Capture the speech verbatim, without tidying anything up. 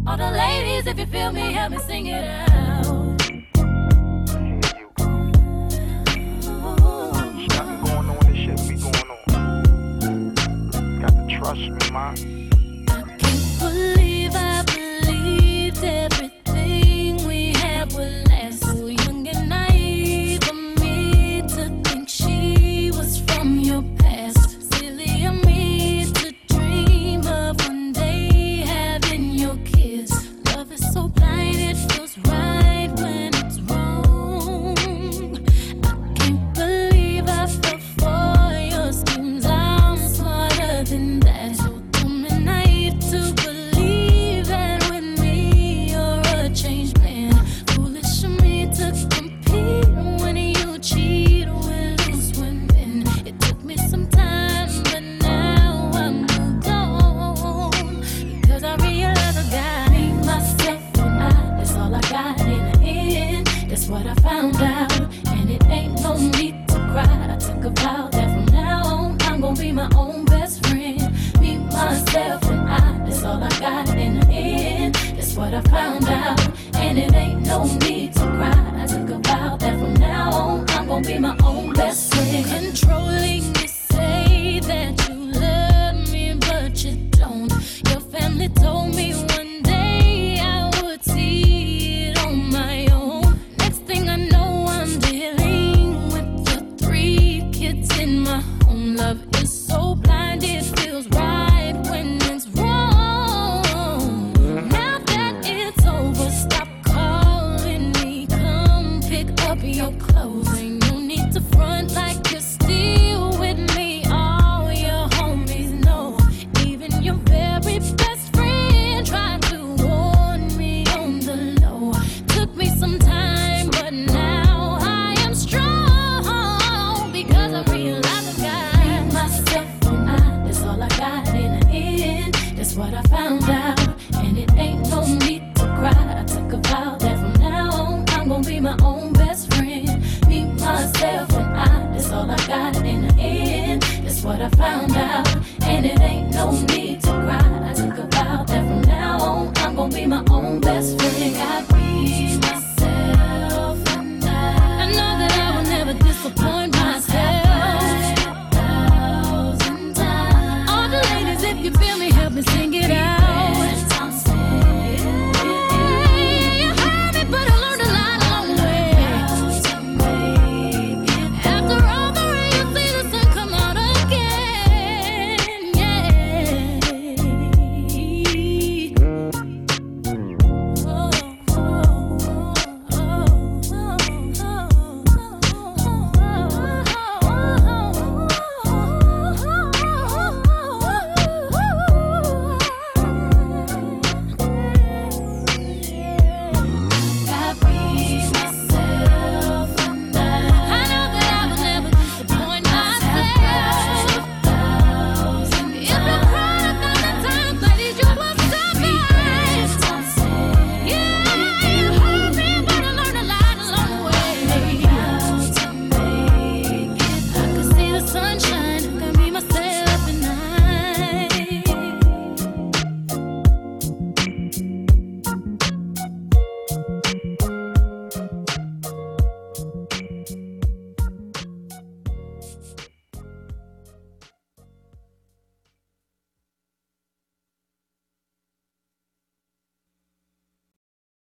All the ladies, if you feel me, help me sing it out. Trust me, man. I can't believe I believed everything we had would last. So young and naive of me to think she was from your past. Silly of me to dream of one day having your kiss. Love is so blind, it feels right when it's wrong. I can't believe I fell for your schemes. I'm smarter than that. What I found out, and it ain't no need to cry. I took a vow that from now on I'm gonna be my own best friend. Me, myself, and I, that's all I got in the end. That's what I found out, and it ain't no need to cry. I took a vow that from now on I'm gonna be my own best friend. Controlling, you say that you love me, but you don't. Your family told me one day I would see it on my own. Love is so blind, it feels right when it's wrong. Now that it's over, stop calling me. Come pick up your clothes. Ain't no need to front like you're still with me. All your homies know, even your very best friend tried to warn me on the low. Took me some time, but now I am strong because I realized what I found out, and it ain't no need to cry. I took a vow that from now on I'm gonna be my own best friend. Me, myself, and I, that's all I got in the end. That's what I found out, and it ain't no need